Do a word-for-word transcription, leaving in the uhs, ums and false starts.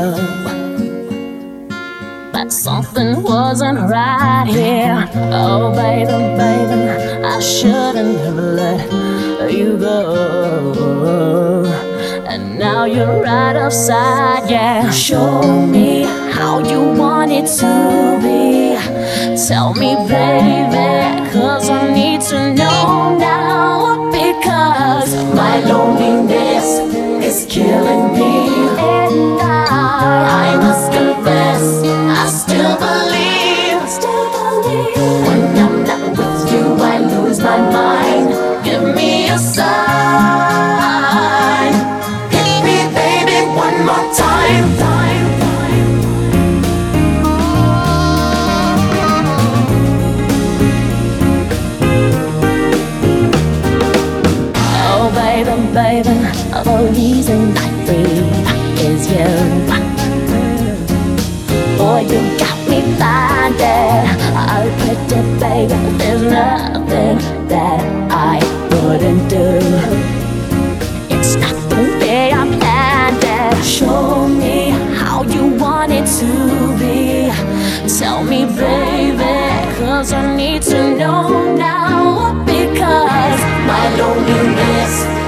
love, but something wasn't right here. Oh, baby, baby, I shouldn't have let you go. And now you're right upside, yeah. Show me how you want it to be. Tell me, baby, cause I need to know now. Because my loneliness is killing me. And I, I must confess, I still believe, still believe. When I'm not with you, I lose my mind. Give me a sign. Hit me, baby, one more time. time, time. Oh, baby, baby, the reason I breathe is you. Boy, you got me blinded. I'll pretty baby, there's nothing that I wouldn't do. It's not the way I planned it. Show me how you want it to be. Tell me, baby, cause I need to know now. Because my loneliness